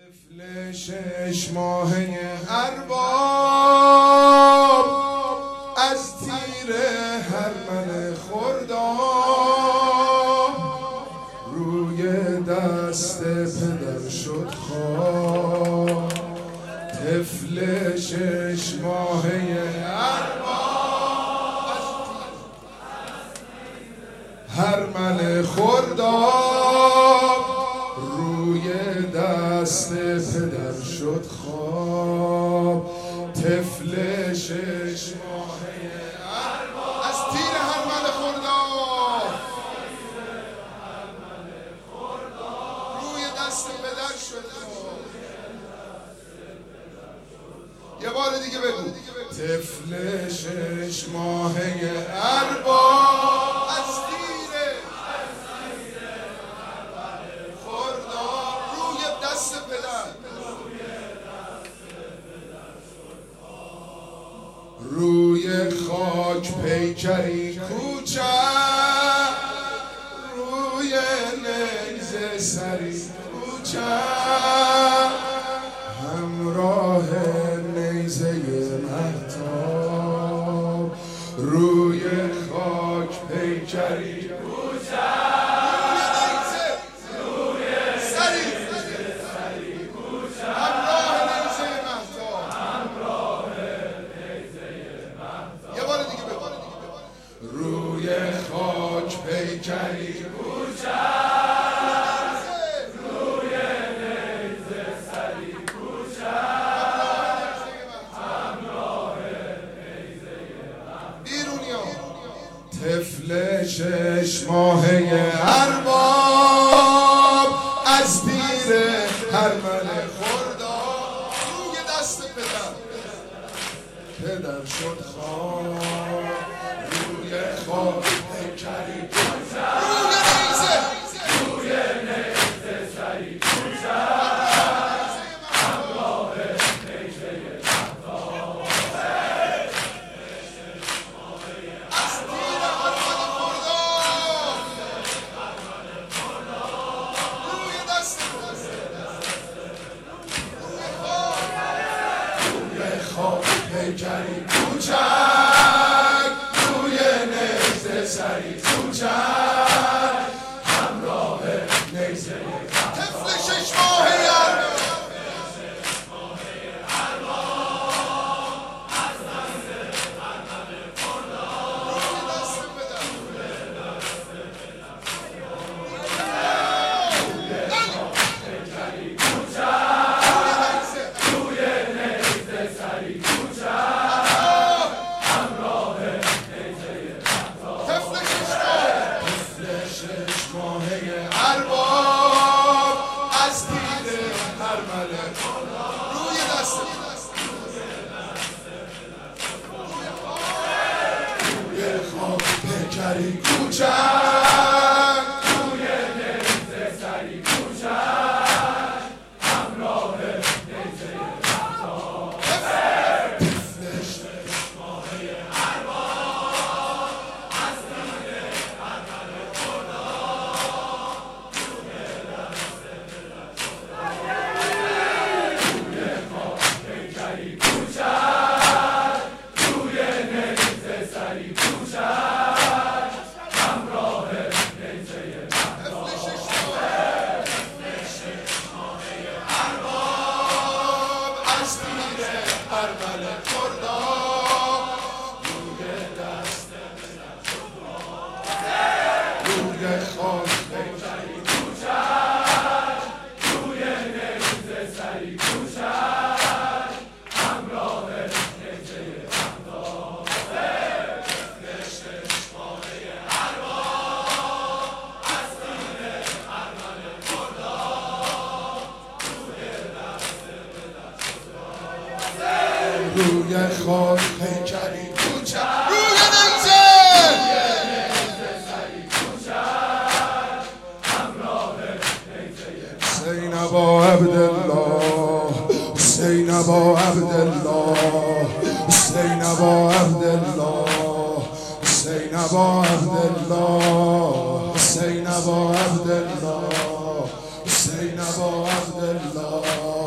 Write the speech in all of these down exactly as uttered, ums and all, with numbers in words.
طفل شش ماهه ارباب از تیر هرمن خورداب روی دست پدر شد خواب. طفل شش ماهه ارباب هرمن خورداب روی دست پدر شد خواب. طفل شش ماهه ارباب از تیر هرمن خورداب روی دست پدر شد خواب. یه بار دیگه بگو. طفل شش ماهه ارباب از تیر خورداب روی دست پدر روی خاک پیکری کوچک روی نیزه سری کوچک همراه نیزه مهتاب روی خاک پیکری کوچک روی سری کوچک همراه نیزه مهتاب همراه نیزه مهتاب. یه بار دیگه بگو. روی خاک پیکری کوچک طفل شش ماهه ارباب از تیر هرمن خورداب روی دست پدر پدر شد خواب. روی خاک پیکری روی نیزه روی نیزه سری همراه نیزه مهتاب پیکری کوچک روی نیزه سری کوچک همراه نیزه مهتاب. طفل شش ماهه ارباب از دست هرمن خورداب روی دست پدر پیکری کوچک روی نیزه سری ارباب از تیر هرمن روی دست روی خاک پیکری کوچک روی نیزه سری کوچک همراه نیزه مهتاب. طفل شش ماهه ارباب از تیر هرمن خورداب روی خاک پیکری کوچک روی نیزه سری کوچک همراه نیزه حسین ابا عبدالله حسین ابا عبدالله حسین ابا عبدالله حسین ابا عبدالله حسین ابا عبدالله حسین ابا عبدالله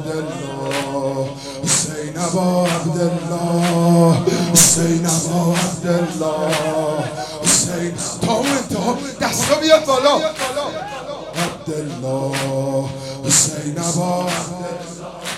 عبدالله حسین ابا عبدالله حسین ابا عبدالله حسین تا اون انتها دستا بیاد بالا عبدالله حسین ابا عبدالله